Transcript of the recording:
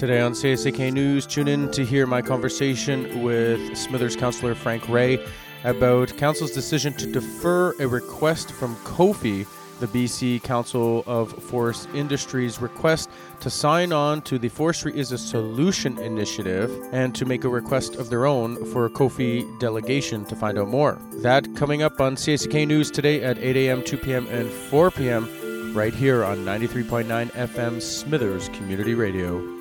Today on CSAK News, tune in to hear my conversation with Smithers Councillor Frank Ray about Council's decision to defer a request from COFI, the BC Council of Forest Industries' request to sign on to the Forestry is a Solution initiative and to make a request of their own for a COFI delegation to find out more. That coming up on CSAK News today at 8 a.m., 2 p.m., and 4 p.m. right here on 93.9 FM Smithers Community Radio.